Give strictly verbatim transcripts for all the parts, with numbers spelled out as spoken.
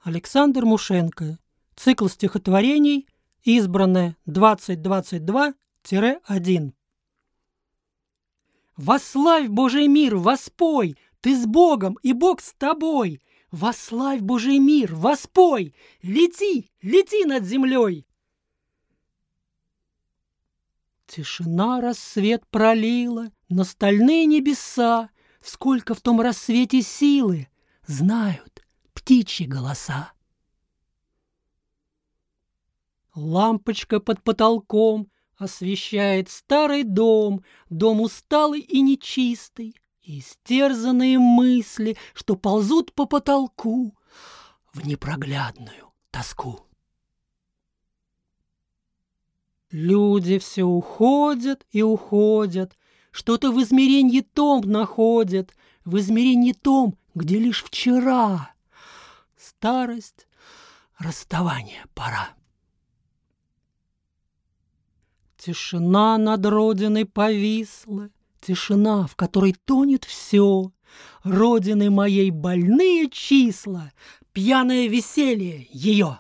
Александр Мушенко. Цикл стихотворений «Избранное двадцать двадцать два один». Восславь Божий мир, воспой, ты с Богом, и Бог с тобой. Восславь Божий мир, воспой, лети, лети над землей. Тишина рассвет пролила на стальные небеса. Сколько в том рассвете силы знают птичьи голоса. Лампочка под потолком освещает старый дом, дом усталый и нечистый, и истерзанные мысли, что ползут по потолку в непроглядную тоску. Люди все уходят и уходят, что-то в измерении том находят, в измерении том, где лишь вчера. Старость, расставание пора. Тишина над родиной повисла, тишина, в которой тонет все. Родины моей больные числа, пьяное веселье ее.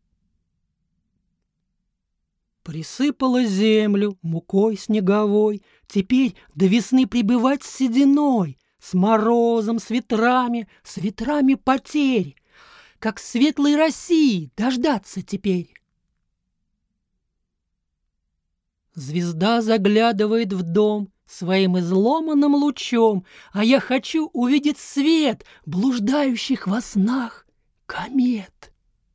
Присыпала землю мукой снеговой, теперь до весны прибывать с сединой, с морозом, с ветрами, с ветрами потерь, как светлой России дождаться теперь. Звезда заглядывает в дом своим изломанным лучом, а я хочу увидеть свет блуждающих во снах комет.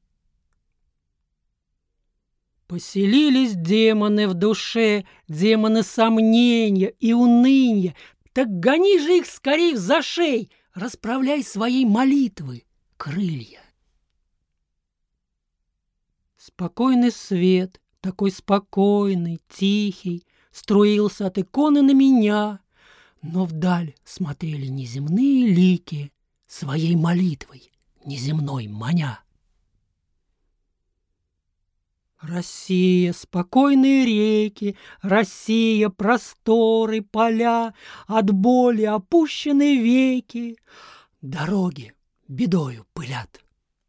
Поселились демоны в душе, демоны сомнения и уныния. Так гони же их скорей в зашей, расправляй своей молитвы крылья. Спокойный свет, такой спокойный, тихий, струился от иконы на меня, но вдаль смотрели неземные лики, своей молитвой неземной маня. Россия, спокойные реки, Россия, просторы, поля, от боли опущенные веки, дороги бедою пылят.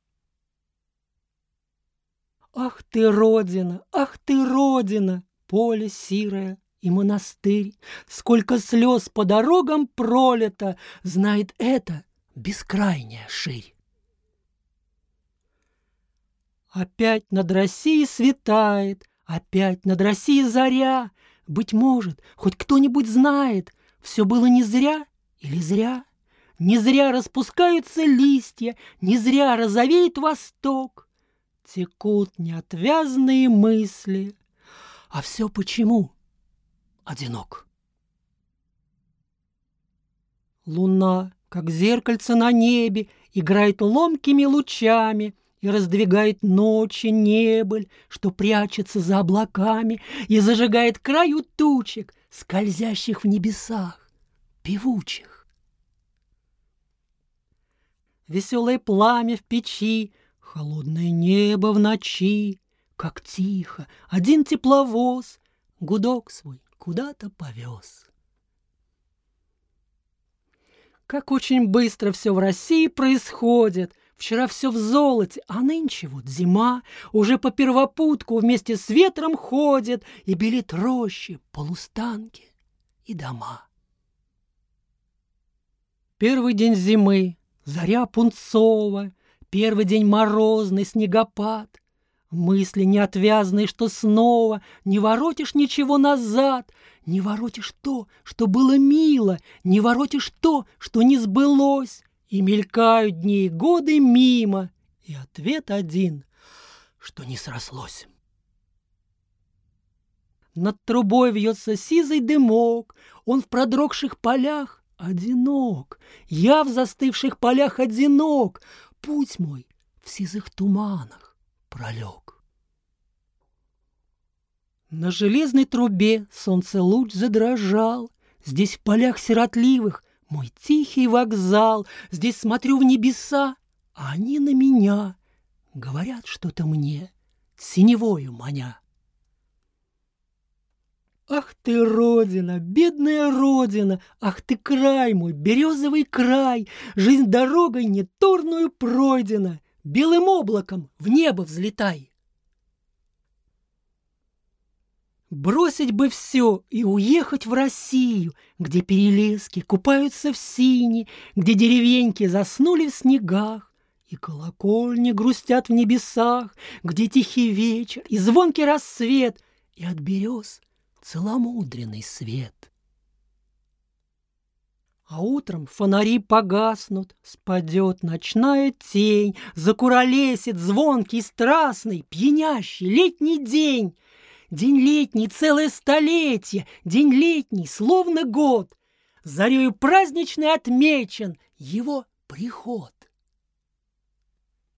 Ах ты, Родина, ах ты, Родина, поле сирое и монастырь, сколько слез по дорогам пролито, знает это бескрайняя ширь. Опять над Россией светает, опять над Россией заря. Быть может, хоть кто-нибудь знает, все было не зря или зря. Не зря распускаются листья, не зря розовеет восток. Текут неотвязные мысли, а все почему одинок? Луна, как зеркальце на небе, играет ломкими лучами и раздвигает ночи небыль, что прячется за облаками, и зажигает краю тучек, скользящих в небесах, певучих. Веселое пламя в печи, холодное небо в ночи, как тихо один тепловоз гудок свой куда-то повез. Как очень быстро все в России происходит. Вчера все в золоте, а нынче вот зима, уже по первопутку вместе с ветром ходит и белит рощи, полустанки и дома. Первый день зимы, заря пунцова, первый день морозный снегопад, мысли неотвязные, что снова не воротишь ничего назад, не воротишь то, что было мило, не воротишь то, что не сбылось. И мелькают дни и годы мимо, и ответ один, что не срослось. Над трубой вьется сизый дымок, он в продрогших полях одинок, я в застывших полях одинок, путь мой в сизых туманах пролег. На железной трубе солнцелуч задрожал, здесь в полях сиротливых мой тихий вокзал, здесь смотрю в небеса, а они на меня говорят что-то мне, синевою маня. Ах ты, Родина, бедная Родина, ах ты, край мой, березовый край, жизнь дорогой неторную пройдена, белым облаком в небо взлетай. Бросить бы все и уехать в Россию, где перелески купаются в сине, где деревеньки заснули в снегах, и колокольни грустят в небесах, где тихий вечер и звонкий рассвет, и от берез целомудренный свет. А утром фонари погаснут, спадет ночная тень, закуролесит звонкий, страстный, пьянящий летний день. День летний целое столетие, день летний словно год, зарею праздничный отмечен его приход.